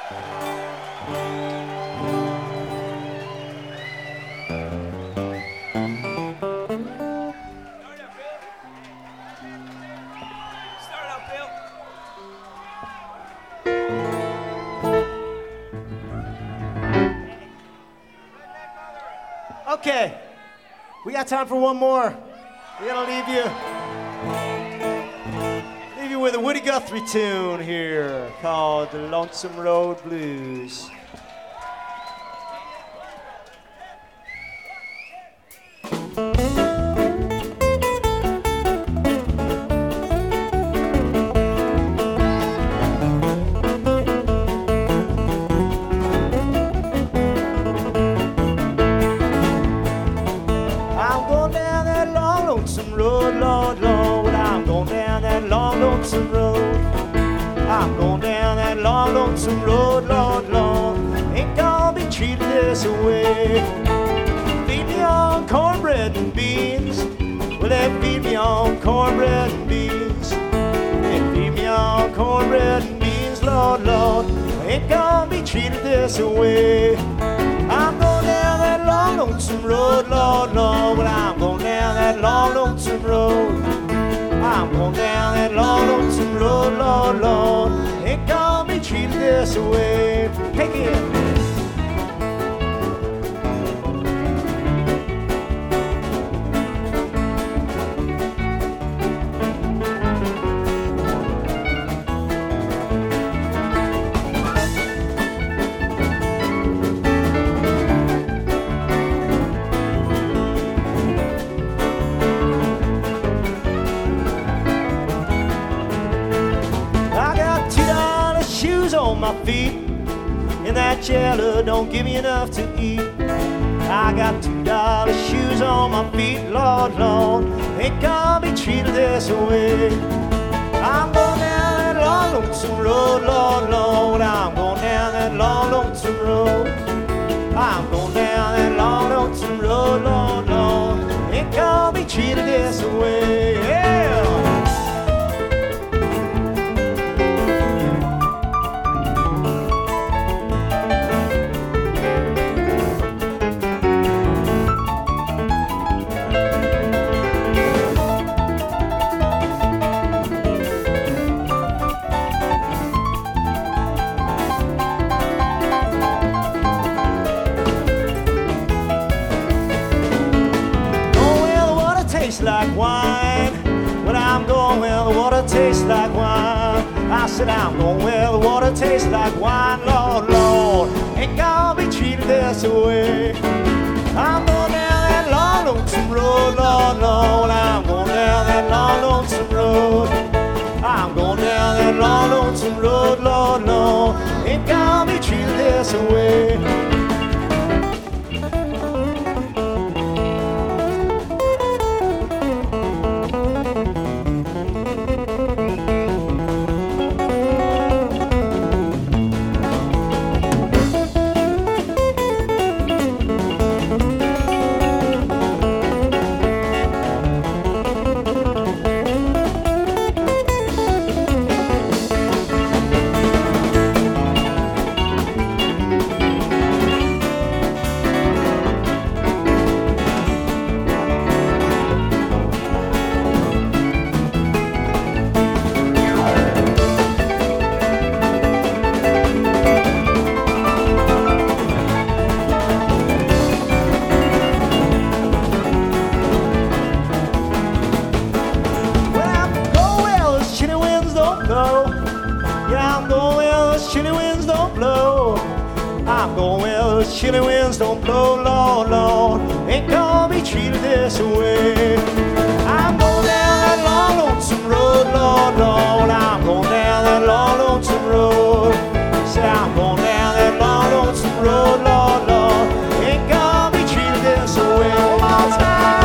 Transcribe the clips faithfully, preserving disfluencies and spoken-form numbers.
Okay, we got time for one more. We're gonna leave you, leave you with a Woody Guthrie tune here called The Lonesome Road Blues. I'm going down that long, lonesome road, Lord, Lord. Ain't gonna be treated this way. Feed me on cornbread and beans. Well, they feed me on cornbread and beans. They feed me on cornbread and beans, Lord, Lord. Ain't gonna be treated this way. I'm going down that long, lonesome road, Lord, Lord. Well, I'm going down that long, lonesome road. I'm going down that long, lonesome road, Lord, Lord. Ain't gonna be treated this way. Take it. My feet and that jello don't give me enough to eat. I got two dollar shoes on my feet, Lord, Lord. Ain't gonna be treated this way. I'm going down that long, lonesome road, Lord, Lord. I'm going down that long, lonesome road. I'm going down that long, lonesome road, Lord, Lord. Ain't gonna be treated this way. Yeah. Like wine. When I'm going where the water tastes like wine. I said I'm going where the water tastes like wine, Lord, Lord. Ain't gonna be treated this way. I'm going down that long, lonesome road, Lord, Lord. I'm going down that long, lonesome road. I'm going down that long, lonesome road, Lord, Lord. Ain't gonna be treated this way. Chilly winds don't blow, Lord, Lord. Ain't gonna be treated this way. I'm going down that long, lonesome road, Lord, Lord. I'm going down that long, lonesome road. Say I'm going down that long, lonesome road, Lord, Lord. Ain't gonna be treated this way. One more time.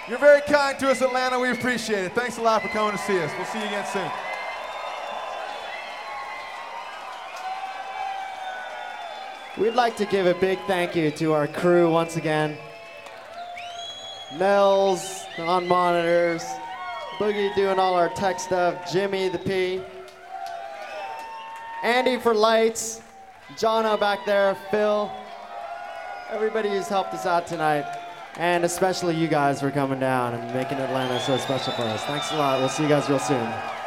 You're very kind to us, Atlanta. We appreciate it. Thanks a lot for coming to see us. We'll see you again soon. We'd like to give a big thank you to our crew once again. Nels on monitors, Boogie doing all our tech stuff, Jimmy the P, Andy for lights, Jono back there, Phil, everybody who's helped us out tonight, and especially you guys for coming down and making Atlanta so special for us. Thanks a lot. We'll see you guys real soon.